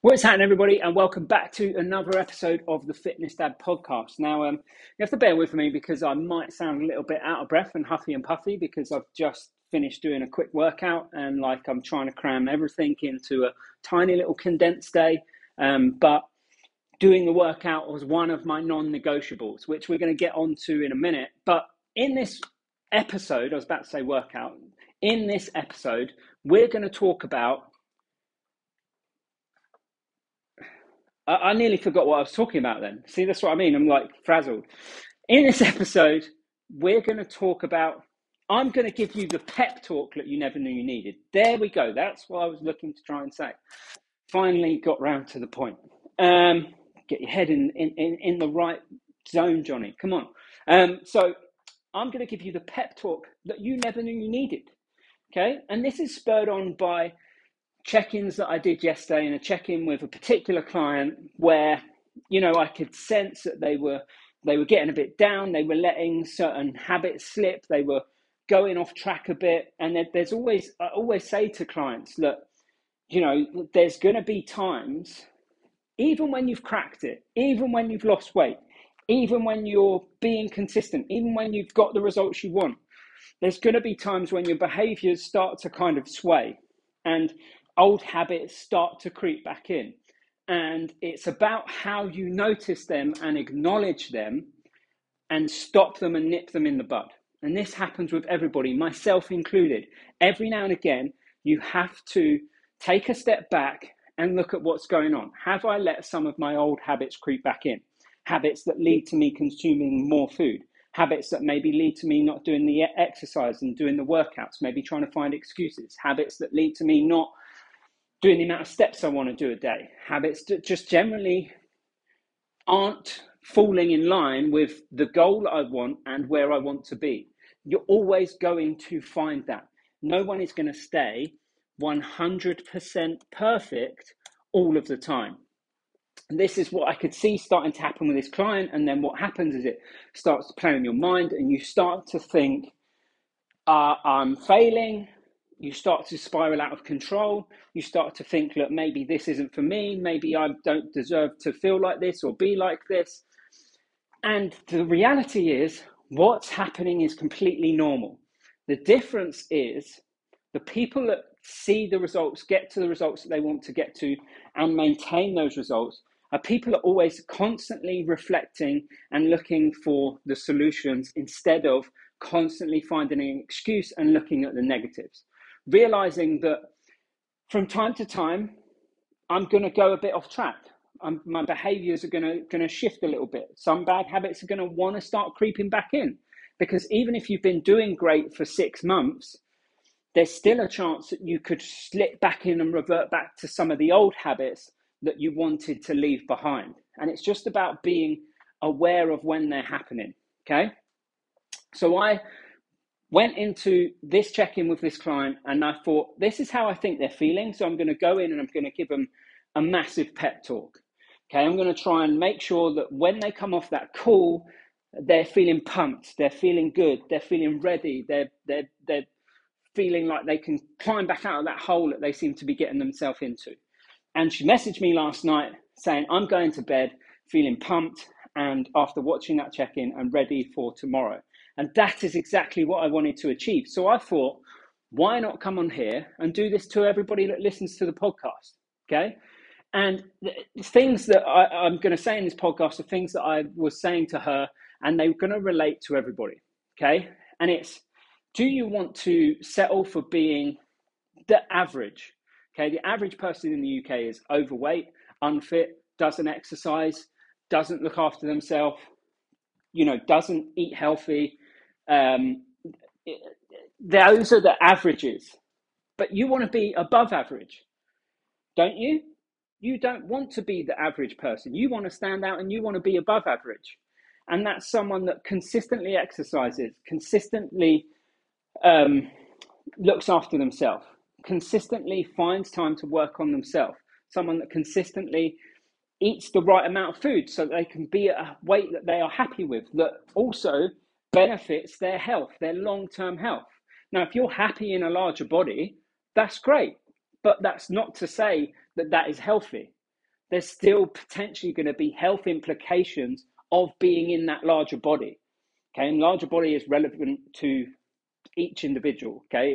What's happening, everybody, and welcome back to another episode of the Fitness Dad podcast. Now, you have to bear with me because I might sound a little bit out of breath and huffy and puffy because I've just finished doing a quick workout and I'm trying to cram everything into a tiny little condensed day. But doing the workout was one of my non-negotiables, which we're going to get onto in a minute. But in this episode, I was about to say workout. In this episode, we're going to talk about I nearly forgot what I was talking about then. See, that's what I mean. I'm like frazzled. In this episode, we're going to talk about, I'm going to give you the pep talk that you never knew you needed. There we go. That's what I was looking to try and say. Finally got round to the point. Get your head in the right zone, Johnny. Come on. So I'm going to give you the pep talk that you never knew you needed. Okay. And this is spurred on by check-ins that I did yesterday, and a check-in with a particular client where, I could sense that they were getting a bit down. They were letting certain habits slip. They were going off track a bit. And I always say to clients, look, there's going to be times, even when you've cracked it, even when you've lost weight, even when you're being consistent, even when you've got the results you want, there's going to be times when your behaviors start to kind of sway and old habits start to creep back in. And it's about how you notice them and acknowledge them and stop them and nip them in the bud. And this happens with everybody, myself included. Every now and again, you have to take a step back and look at what's going on. Have I let some of my old habits creep back in? Habits that lead to me consuming more food. Habits that maybe lead to me not doing the exercise and doing the workouts, maybe trying to find excuses. Habits that lead to me not doing the amount of steps I want to do a day. Habits that just generally aren't falling in line with the goal I want and where I want to be. You're always going to find that. No one is going to stay 100% perfect all of the time. And this is what I could see starting to happen with this client. And then what happens is it starts to play on your mind and you start to think, I'm failing. You start to spiral out of control. You start to think, look, maybe this isn't for me. Maybe I don't deserve to feel like this or be like this. And the reality is what's happening is completely normal. The difference is the people that see the results, get to the results that they want to get to and maintain those results are people that are always constantly reflecting and looking for the solutions instead of constantly finding an excuse and looking at the negatives. Realizing that from time to time, I'm going to go a bit off track. My behaviors are going to shift a little bit. Some bad habits are going to want to start creeping back in, because even if you've been doing great for 6 months, there's still a chance that you could slip back in and revert back to some of the old habits that you wanted to leave behind. And it's just about being aware of when they're happening. Okay. So I went into this check-in with this client and I thought, this is how I think they're feeling. So I'm going to go in and I'm going to give them a massive pep talk. Okay, I'm going to try and make sure that when they come off that call, they're feeling pumped, they're feeling good, they're feeling ready, they're feeling like they can climb back out of that hole that they seem to be getting themselves into. And she messaged me last night saying, I'm going to bed feeling pumped and after watching that check-in, I'm ready for tomorrow. And that is exactly what I wanted to achieve. So I thought, why not come on here and do this to everybody that listens to the podcast, okay? And the things that I'm going to say in this podcast are things that I was saying to her, and they're going to relate to everybody, okay? And it's, do you want to settle for being the average? Okay, the average person in the UK is overweight, unfit, doesn't exercise, doesn't look after themselves, doesn't eat healthy. Those are the averages. But you want to be above average, don't you? You don't want to be the average person. You want to stand out and you want to be above average. And that's someone that consistently exercises, consistently looks after themselves, consistently finds time to work on themselves, someone that consistently eats the right amount of food so that they can be at a weight that they are happy with, that also benefits their health, their long-term health. Now, if you're happy in a larger body, that's great, but that's not to say that that is healthy. there's still potentially going to be health implications of being in that larger body. Okay, and larger body is relevant to each individual. Okay,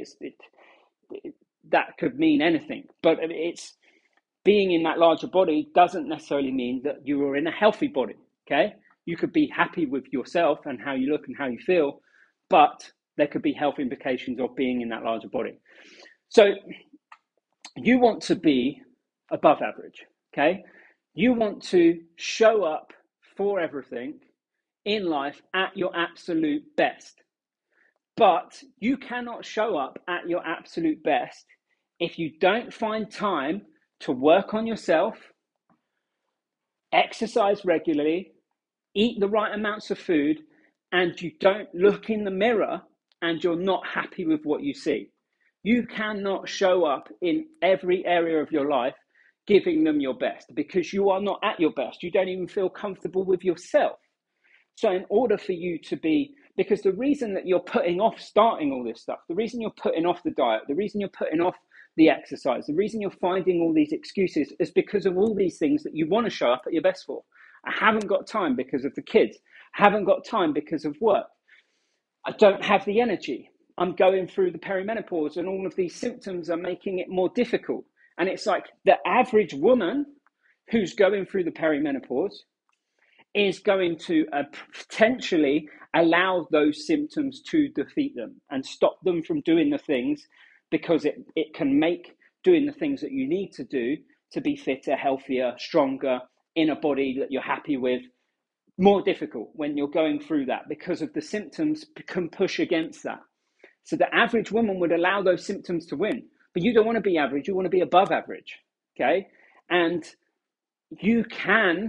that could mean anything, but it's being in that larger body doesn't necessarily mean that you are in a healthy body. Okay, you could be happy with yourself and how you look and how you feel, but there could be health implications of being in that larger body. So you want to be above average. Okay, you want to show up for everything in life at your absolute best. But you cannot show up at your absolute best if you don't find time to work on yourself, exercise regularly, eat the right amounts of food, and you don't look in the mirror and you're not happy with what you see. You cannot show up in every area of your life giving them your best because you are not at your best. You don't even feel comfortable with yourself. So in order for you to be, because the reason that you're putting off starting all this stuff, the reason you're putting off the diet, the reason you're putting off the exercise, the reason you're finding all these excuses is because of all these things that you want to show up at your best for. I haven't got time because of the kids. I haven't got time because of work. I don't have the energy. I'm going through the perimenopause and all of these symptoms are making it more difficult. And it's like the average woman who's going through the perimenopause is going to potentially allow those symptoms to defeat them and stop them from doing the things, because it can make doing the things that you need to do to be fitter, healthier, stronger, in a body that you're happy with, more difficult when you're going through that, because of the symptoms can push against that. So the average woman would allow those symptoms to win, but you don't want to be average, you want to be above average, okay? And you can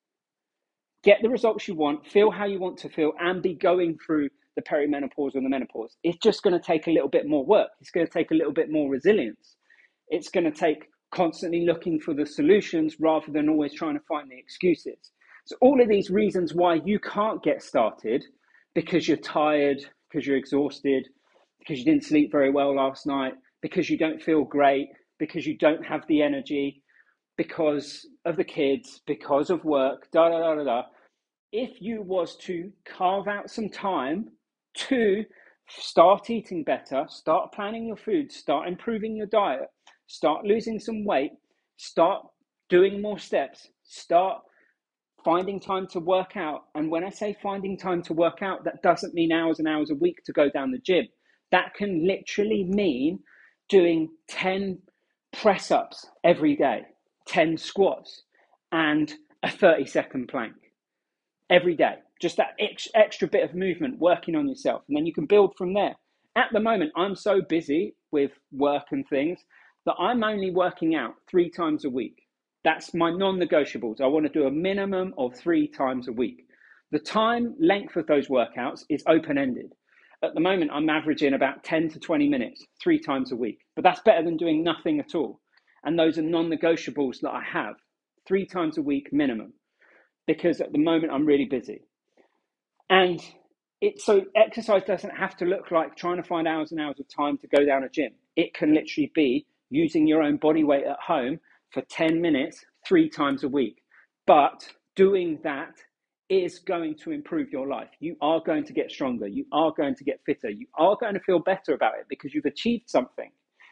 get the results you want, feel how you want to feel, and be going through the perimenopause or the menopause. It's just going to take a little bit more work. It's going to take a little bit more resilience. It's going to take constantly looking for the solutions rather than always trying to find the excuses. So all of these reasons why you can't get started, because you're tired, because you're exhausted, because you didn't sleep very well last night, because you don't feel great, because you don't have the energy, because of the kids, because of work, da da da da da. If you was to carve out some time to start eating better, start planning your food, start improving your diet, start losing some weight, start doing more steps, start finding time to work out. And when I say finding time to work out, that doesn't mean hours and hours a week to go down the gym. That can literally mean doing 10 press-ups every day, 10 squats, and a 30-second plank every day. Just that extra bit of movement, working on yourself, and then you can build from there. At the moment, I'm so busy with work and things that I'm only working out 3 times a week. That's my non-negotiables. I want to do a minimum of 3 times a week. The time length of those workouts is open-ended. At the moment, I'm averaging about 10 to 20 minutes, 3 times a week. But that's better than doing nothing at all. And those are non-negotiables that I have, 3 times a week minimum, because at the moment I'm really busy. And so exercise doesn't have to look like trying to find hours and hours of time to go down a gym. It can literally be using your own body weight at home for 10 minutes, 3 times a week. But doing that is going to improve your life. You are going to get stronger. You are going to get fitter. You are going to feel better about it because you've achieved something.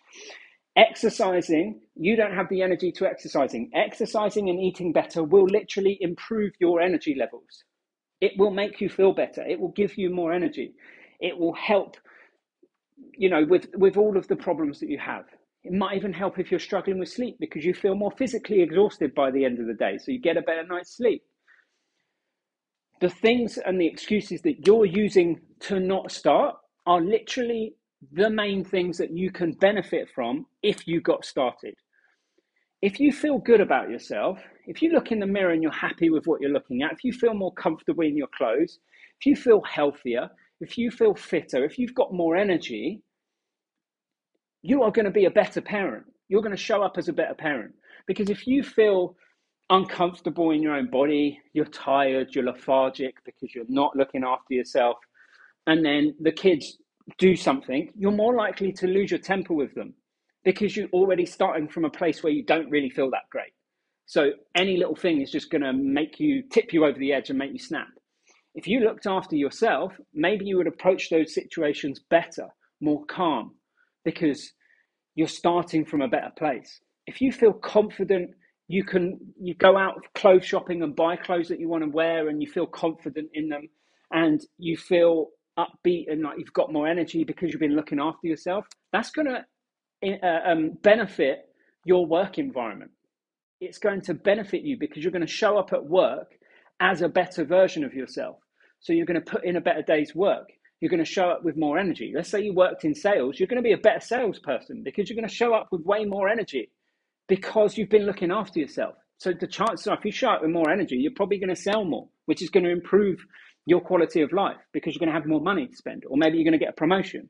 Exercising, you don't have the energy to exercising. Exercising and eating better will literally improve your energy levels. It will make you feel better. It will give you more energy. It will help, with all of the problems that you have. It might even help if you're struggling with sleep because you feel more physically exhausted by the end of the day, so you get a better night's sleep. The things and the excuses that you're using to not start are literally the main things that you can benefit from if you got started. If you feel good about yourself, if you look in the mirror and you're happy with what you're looking at, if you feel more comfortable in your clothes, if you feel healthier, if you feel fitter, if you've got more energy, you are going to be a better parent. You're going to show up as a better parent. Because if you feel uncomfortable in your own body, you're tired, you're lethargic because you're not looking after yourself, and then the kids do something, you're more likely to lose your temper with them because you're already starting from a place where you don't really feel that great. So any little thing is just going to tip you over the edge and make you snap. If you looked after yourself, maybe you would approach those situations better, more calm, because you're starting from a better place. If you feel confident, you go out clothes shopping and buy clothes that you want to wear, and you feel confident in them, and you feel upbeat and like you've got more energy because you've been looking after yourself. That's going to benefit your work environment. It's going to benefit you because you're going to show up at work as a better version of yourself. So you're going to put in a better day's work. You're going to show up with more energy. Let's say you worked in sales, you're going to be a better salesperson because you're going to show up with way more energy because you've been looking after yourself. So the chances are, if you show up with more energy, you're probably going to sell more, which is going to improve your quality of life because you're going to have more money to spend, or maybe you're going to get a promotion.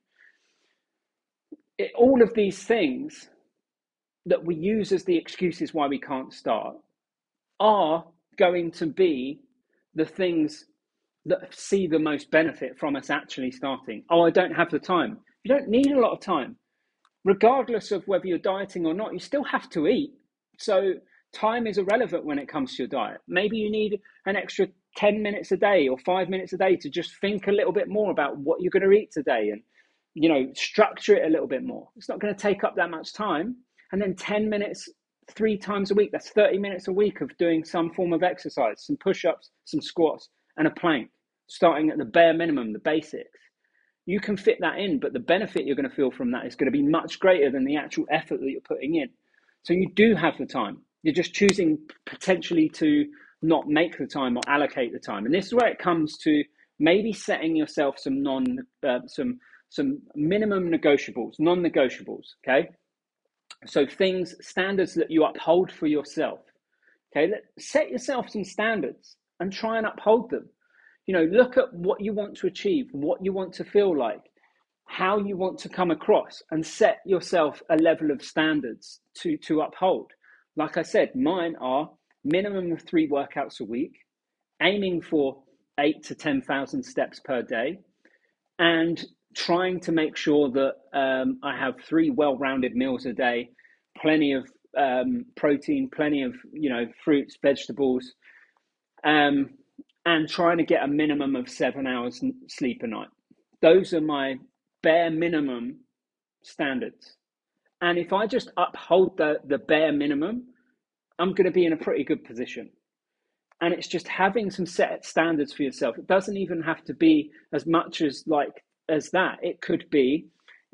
All of these things that we use as the excuses why we can't start are going to be the things that see the most benefit from us actually starting. Oh, I don't have the time. You don't need a lot of time. Regardless of whether you're dieting or not, you still have to eat. So time is irrelevant when it comes to your diet. Maybe you need an extra 10 minutes a day or 5 minutes a day to just think a little bit more about what you're going to eat today and, structure it a little bit more. It's not going to take up that much time. And then 10 minutes 3 times a week, that's 30 minutes a week of doing some form of exercise, some push-ups, some squats, and a plank, starting at the bare minimum, the basics. You can fit that in, but the benefit you're going to feel from that is going to be much greater than the actual effort that you're putting in. So you do have the time. You're just choosing potentially to not make the time or allocate the time. And this is where it comes to maybe setting yourself some minimum negotiables, non-negotiables, okay? So standards that you uphold for yourself, okay? Set yourself some standards and try and uphold them. Look at what you want to achieve, what you want to feel like, how you want to come across, and set yourself a level of standards to uphold. Like I said, mine are minimum of 3 workouts a week, aiming for 8 to 10,000 steps per day, and trying to make sure that I have 3 well-rounded meals a day, plenty of protein, plenty of fruits, vegetables, and trying to get a minimum of 7 hours sleep a night. Those are my bare minimum standards. And if I just uphold the bare minimum, I'm going to be in a pretty good position. And it's just having some set standards for yourself. It doesn't even have to be as much as that. It could be,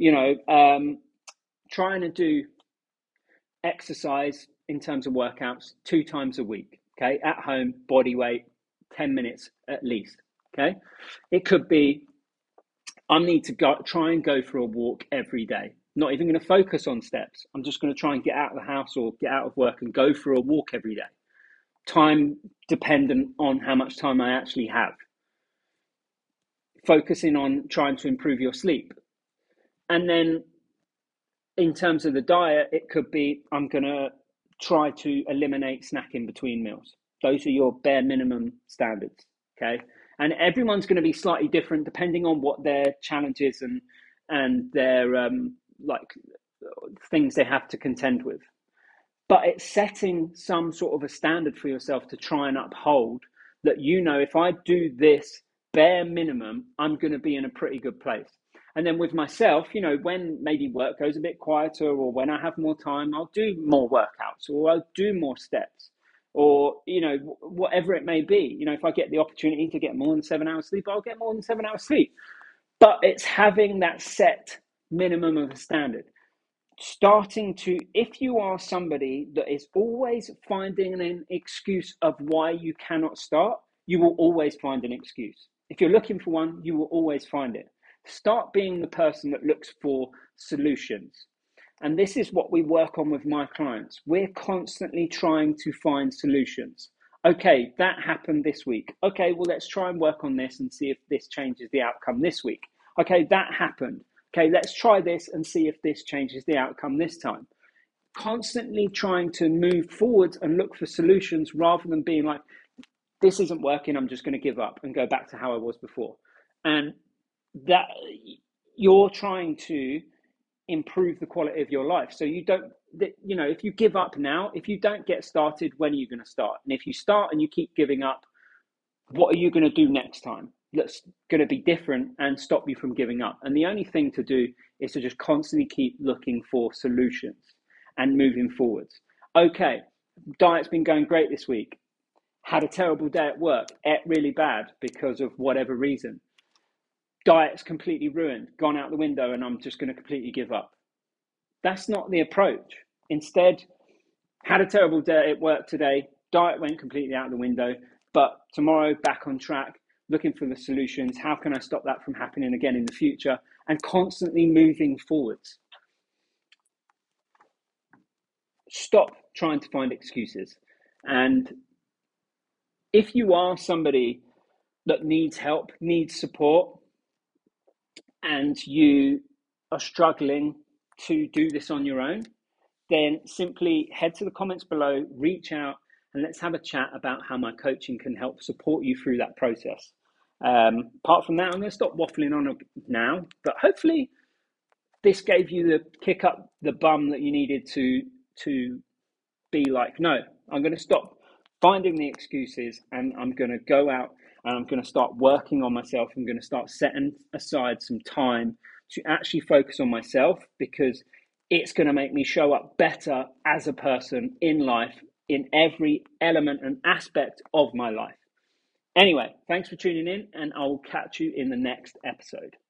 trying to do exercise in terms of workouts 2 times a week, okay? At home, body weight, 10 minutes at least, okay? It could be, I need to try and go for a walk every day. Not even going to focus on steps. I'm just going to try and get out of the house or get out of work and go for a walk every day. Time dependent on how much time I actually have. Focusing on trying to improve your sleep. And then in terms of the diet, it could be, I'm going to try to eliminate snacking between meals. Those are your bare minimum standards, okay? And everyone's going to be slightly different depending on what their challenges and their things they have to contend with. But it's setting some sort of a standard for yourself to try and uphold that, if I do this bare minimum, I'm going to be in a pretty good place. And then with myself, when maybe work goes a bit quieter or when I have more time, I'll do more workouts or I'll do more steps or, whatever it may be. If I get the opportunity to get more than 7 hours sleep, I'll get more than 7 hours sleep. But it's having that set minimum of a standard. If you are somebody that is always finding an excuse of why you cannot start, you will always find an excuse. If you're looking for one, you will always find it. Start being the person that looks for solutions. And this is what we work on with my clients. We're constantly trying to find solutions. Okay, that happened this week. Okay, well, let's try and work on this and see if this changes the outcome this week. Okay, that happened. Okay, let's try this and see if this changes the outcome this time. Constantly trying to move forward and look for solutions rather than being like, this isn't working, I'm just going to give up and go back to how I was before. And that you're trying to improve the quality of your life. So you don't if you give up now, if you don't get started, when are you going to start? And if you start and you keep giving up, what are you going to do next time that's going to be different and stop you from giving up? And the only thing to do is to just constantly keep looking for solutions and moving forwards. Okay, diet's been going great this week. Had a terrible day at work, ate really bad because of whatever reason. Diet's completely ruined, gone out the window, and I'm just going to completely give up. That's not the approach. Instead, had a terrible day at work today, diet went completely out the window, but tomorrow back on track, looking for the solutions. How can I stop that from happening again in the future? And constantly moving forwards. Stop trying to find excuses. And if you are somebody that needs help, needs support, and you are struggling to do this on your own, then simply head to the comments below, reach out, and let's have a chat about how my coaching can help support you through that process. Apart from that, I'm going to stop waffling on now, but hopefully this gave you the kick up the bum that you needed to be like, no, I'm going to stop finding the excuses, and I'm going to go out and I'm going to start working on myself. I'm going to start setting aside some time to actually focus on myself, because it's going to make me show up better as a person in life, in every element and aspect of my life. Anyway, thanks for tuning in, and I'll catch you in the next episode.